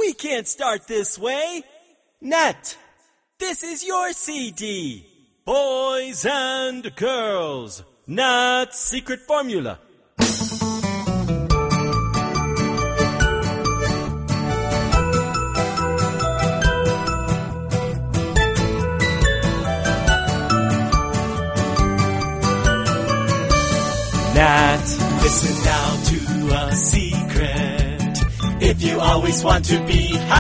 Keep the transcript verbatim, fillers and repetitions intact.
We can't start this way. Nat, this is your C D. Boys and girls, Nat's secret formula. Nat, listen now to a secret. If you always want to be happy,